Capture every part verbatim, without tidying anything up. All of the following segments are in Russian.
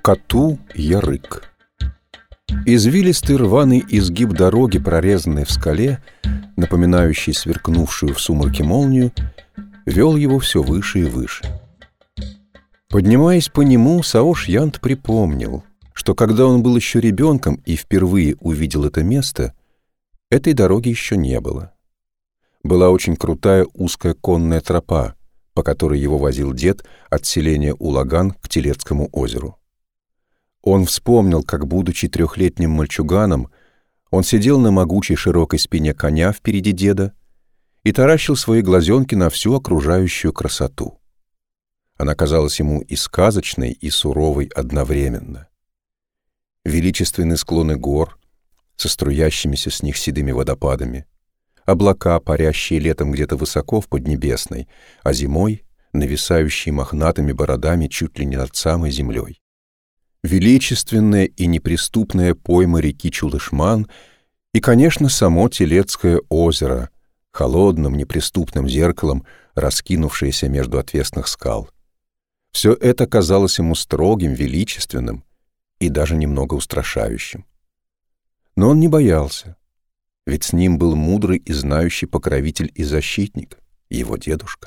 Кату-Ярык. Извилистый рваный изгиб дороги, прорезанный в скале, напоминающий сверкнувшую в сумраке молнию, вел его все выше и выше. Поднимаясь по нему, Саош Янт припомнил, что когда он был еще ребенком и впервые увидел это место, этой дороги еще не было. Была очень крутая узкая конная тропа, по которой его возил дед от селения Улаган к Телецкому озеру. Он вспомнил, как, будучи трехлетним мальчуганом, он сидел на могучей широкой спине коня впереди деда и таращил свои глазенки на всю окружающую красоту. Она казалась ему и сказочной, и суровой одновременно. Величественные склоны гор со струящимися с них седыми водопадами, облака, парящие летом где-то высоко в Поднебесной, а зимой нависающие мохнатыми бородами чуть ли не над самой землей. Величественная и неприступная пойма реки Чулышман и, конечно, само Телецкое озеро, холодным неприступным зеркалом, раскинувшееся между отвесных скал. Все это казалось ему строгим, величественным и даже немного устрашающим. Но он не боялся, ведь с ним был мудрый и знающий покровитель и защитник, его дедушка.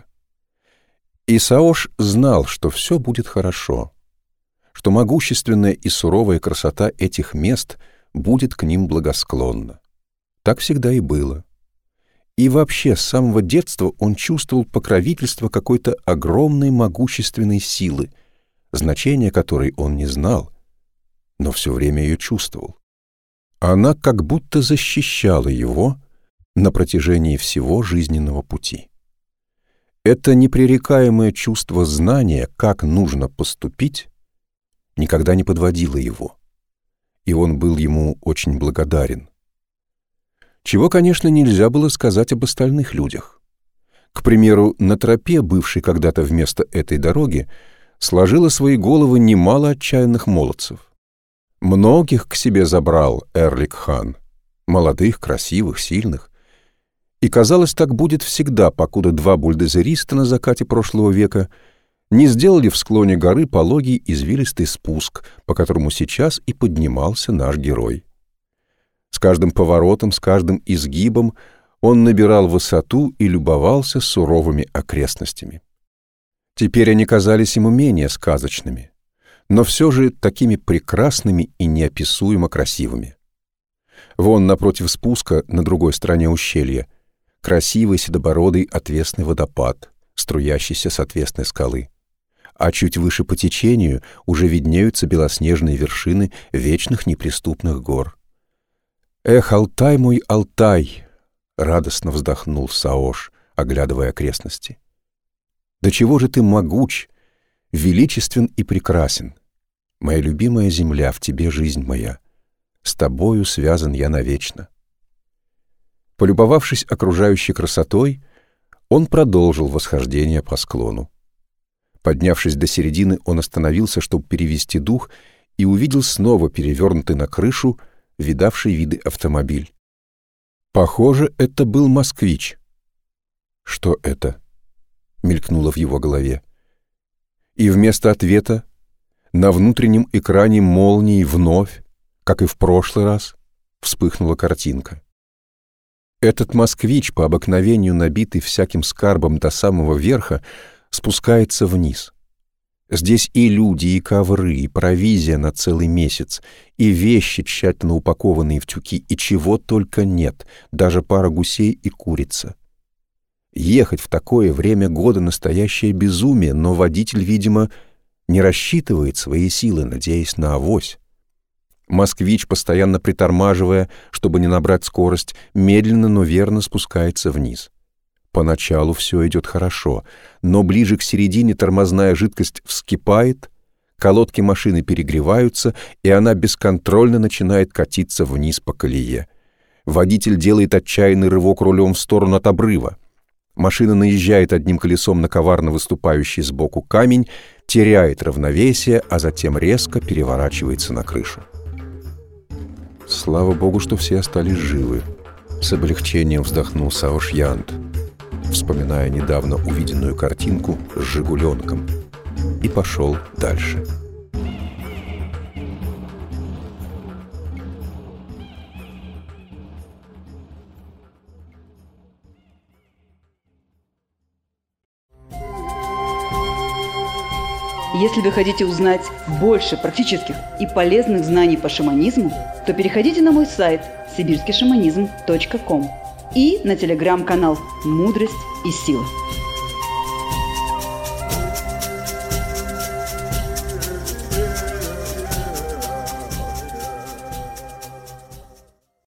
И Саош знал, что все будет хорошо, что могущественная и суровая красота этих мест будет к ним благосклонна. Так всегда и было. И вообще, с самого детства он чувствовал покровительство какой-то огромной могущественной силы, значения которой он не знал, но все время ее чувствовал. Она как будто защищала его на протяжении всего жизненного пути. Это непререкаемое чувство знания, как нужно поступить, никогда не подводило его, и он был ему очень благодарен. Чего, конечно, нельзя было сказать об остальных людях. К примеру, на тропе, бывшей когда-то вместо этой дороги, сложило свои головы немало отчаянных молодцев. Многих к себе забрал Эрлик-хан, молодых, красивых, сильных. И, казалось, так будет всегда, покуда два бульдозериста на закате прошлого века не сделали в склоне горы пологий извилистый спуск, по которому сейчас и поднимался наш герой. С каждым поворотом, с каждым изгибом он набирал высоту и любовался суровыми окрестностями. Теперь они казались ему менее сказочными, но все же такими прекрасными и неописуемо красивыми. Вон напротив спуска, на другой стороне ущелья, красивый седобородый отвесный водопад, струящийся с отвесной скалы. А чуть выше по течению уже виднеются белоснежные вершины вечных неприступных гор. «Эх, Алтай мой, Алтай!» — радостно вздохнул Саош, оглядывая окрестности. «Да чего же ты могуч, величествен и прекрасен! Моя любимая земля, в тебе жизнь моя! С тобою связан я навечно!» Полюбовавшись окружающей красотой, он продолжил восхождение по склону. Поднявшись до середины, он остановился, чтобы перевести дух, и увидел снова перевернутый на крышу видавший виды автомобиль. Похоже, это был «Москвич». «Что это?» — мелькнуло в его голове. И вместо ответа на внутреннем экране молнией вновь, как и в прошлый раз, вспыхнула картинка. Этот «Москвич», по обыкновению набитый всяким скарбом до самого верха, спускается вниз. Здесь и люди, и ковры, и провизия на целый месяц, и вещи, тщательно упакованные в тюки, и чего только нет, даже пара гусей и курица. Ехать в такое время года — настоящее безумие, но водитель, видимо, не рассчитывает свои силы, надеясь на авось. «Москвич», постоянно притормаживая, чтобы не набрать скорость, медленно, но верно спускается вниз. Поначалу все идет хорошо, но ближе к середине тормозная жидкость вскипает, колодки машины перегреваются, и она бесконтрольно начинает катиться вниз по колее. Водитель делает отчаянный рывок рулем в сторону от обрыва. Машина наезжает одним колесом на коварно выступающий сбоку камень, теряет равновесие, а затем резко переворачивается на крышу. «Слава Богу, что все остались живы», — с облегчением вздохнул Саош Янт, вспоминая недавно увиденную картинку с «Жигуленком», и пошел дальше. Если вы хотите узнать больше практических и полезных знаний по шаманизму, то переходите на мой сайт сибирский шаманизм точка ком и на телеграм-канал «Мудрость и сила».